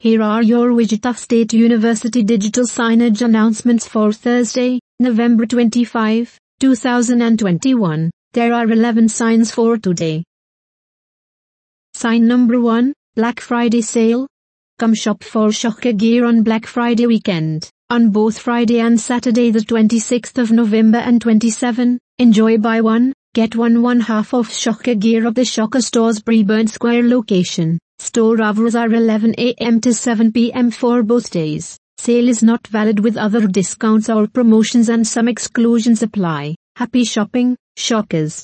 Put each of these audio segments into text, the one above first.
Here are your Wichita State University digital signage announcements for Thursday, November 25, 2021. There are 11 signs for today. Sign number 1, Black Friday Sale. Come shop for Shocker gear on Black Friday weekend. On both Friday and Saturday the 26th of November and 27, enjoy buy one, get one half off Shocker gear at the Shocker Store's Breburn Square location. Store hours are 11 a.m. to 7 p.m. for both days. Sale is not valid with other discounts or promotions and some exclusions apply. Happy shopping, Shockers.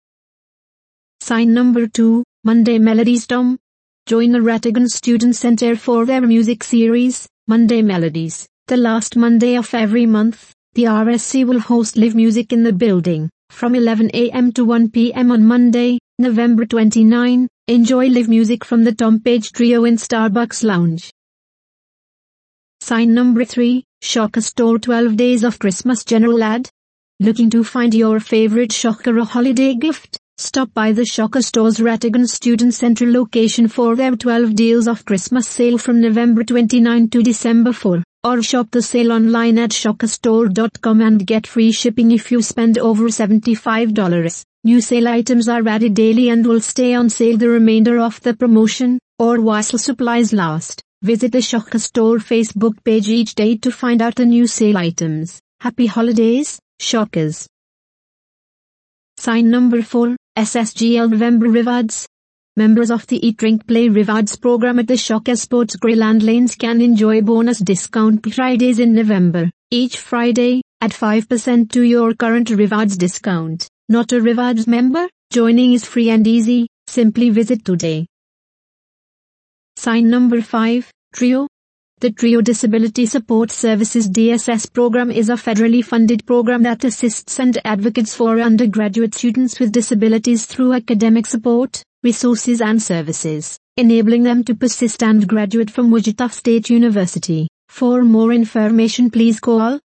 Sign number 2, Monday Melodies Tom. Join the Rattigan Student Center for their music series, Monday Melodies. The last Monday of every month, the RSC will host live music in the building. From 11 a.m. to 1 p.m. on Monday, November 29, enjoy live music from the Tom Page Trio in Starbucks Lounge. Sign number 3, Shocker Store 12 Days of Christmas General Ad. Looking to find your favorite Shocker a holiday gift? Stop by the Shocker Store's Rattigan Student Center location for their 12 Deals of Christmas sale from November 29 to December 4. Or shop the sale online at shockerstore.com and get free shipping if you spend over $75. New sale items are added daily and will stay on sale the remainder of the promotion, or while supplies last. Visit the Shocker Store Facebook page each day to find out the new sale items. Happy holidays, Shockers. Sign number 4, SSGL November Rewards. Members of the Eat Drink Play Rewards program at the Shocker Sports Grill and Lanes can enjoy bonus discount Fridays in November. Each Friday, add 5% to your current rewards discount. Not a rewards member? Joining is free and easy. Simply visit today. Sign number 5, TRIO. The TRIO Disability Support Services DSS program is a federally funded program that assists and advocates for undergraduate students with disabilities through academic support, resources and services, enabling them to persist and graduate from Wichita State University. For more information please call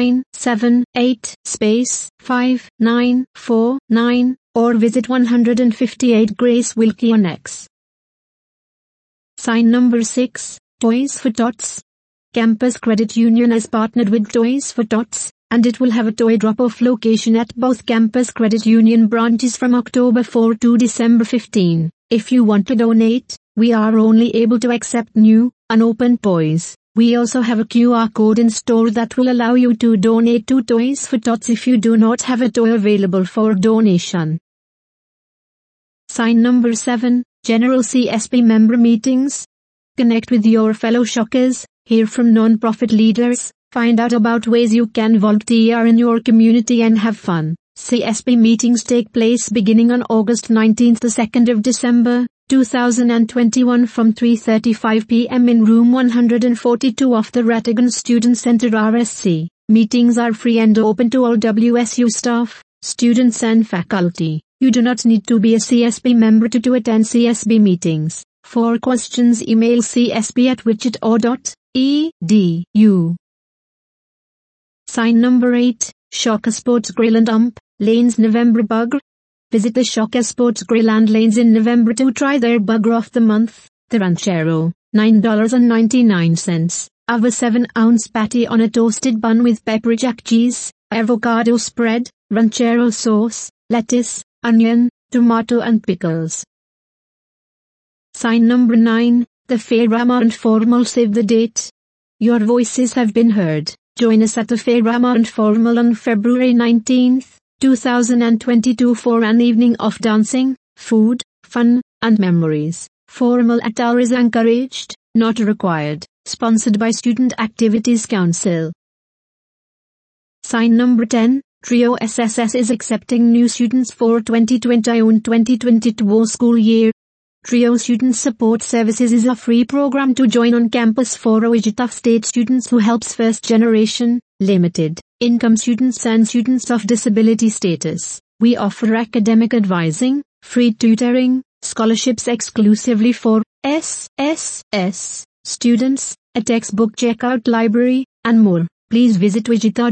978-5949 or visit 158 Grace Wilkie on X. Sign number 6, Toys for Tots. Campus Credit Union has partnered with Toys for Tots, and it will have a toy drop-off location at both Campus Credit Union branches from October 4 to December 15. If you want to donate, we are only able to accept new, unopened toys. We also have a QR code in store that will allow you to donate to Toys for Tots if you do not have a toy available for donation. Sign number 7, General CSB Member Meetings. Connect with your fellow Shockers, hear from non-profit leaders, find out about ways you can volunteer in your community and have fun. CSB meetings take place beginning on August 19 to 2nd of December, 2021 from 3:35 p.m. in room 142 of the Rattigan Student Center RSC. Meetings are free and open to all WSU staff, students and faculty. You do not need to be a CSB member to attend CSB meetings. For questions email csb@wichita.edu. Sign number 8, Shocker Sports Grill and Ump, Lanes November Bugger. Visit the Shocker Sports Grill and Lanes in November to try their Bugger of the Month, the Ranchero, $9.99. Have a 7-ounce patty on a toasted bun with pepper jack cheese, avocado spread, Ranchero sauce, lettuce, onion, tomato and pickles. Sign number 9, the Fairama and Formal Save the Date. Your voices have been heard. Join us at the Fairama and Formal on February 19, 2022 for an evening of dancing, food, fun, and memories. Formal attire is encouraged, not required. Sponsored by Student Activities Council. Sign number 10, TRIO SSS is accepting new students for 2021-2022 school year. TRIO Student Support Services is a free program to join on campus for Wichita State students who helps first-generation, limited-income students and students of disability status. We offer academic advising, free tutoring, scholarships exclusively for SSS students, a textbook checkout library, and more. Please visit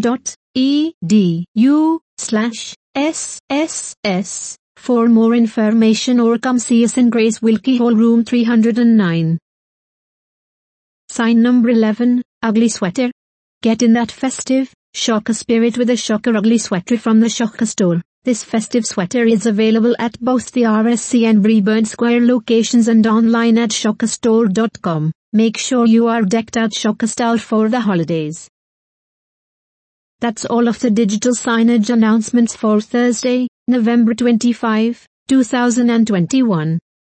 wichita.edu/SSS. For more information or come see us in Grace Wilkie Hall room 309. Sign number 11, Ugly Sweater. Get in that festive, Shocker spirit with a Shocker Ugly Sweater from the Shocker store. This festive sweater is available at both the RSC and Reburn Square locations and online at shockerstore.com. Make sure you are decked out Shocker style for the holidays. That's all of the digital signage announcements for Thursday, November 25, 2021.